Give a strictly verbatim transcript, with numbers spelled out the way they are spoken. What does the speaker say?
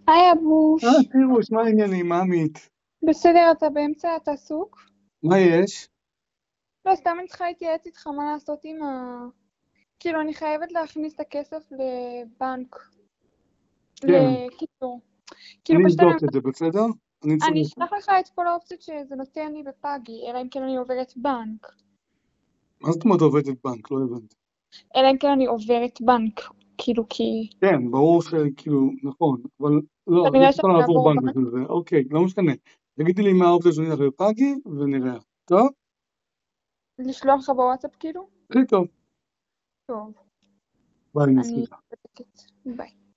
היי אבוש. אה, פירוש, מה העניינים, מה עמית? בסדר, אתה באמצע, אתה עסוק? מה יש? לא, סתם אני צריכה להתייעץ איתך מה לעשות עם ה... כאילו, אני חייבת להכניס את הכסף לבנק. כן, לקיצור. כאילו, אני פשוט אני... אבדוק את זה, בסדר? אני אני צריך... אשלח לך את כל האופציות שזה נותן לי בפאגי, אלא אם כן אני עוברת בנק. מה זאת אומרת עובדת בנק? לא הבנתי. אלא אם כן אני עוברת בנק. כאילו, כי... כן, ברור שכאילו, נכון, אבל לא, לא כנראה צריכה שאני לעבור אעבור בנק בנק. בשביל זה. אוקיי, לא משנה. תגידי לי מה האופציה שאני אלך לפאגי, ונראה. טוב? לשלוח לך בוואטסאפ כאילו? הכי טוב. טוב. ביי, אני... נסתכל. בודקת. ביי.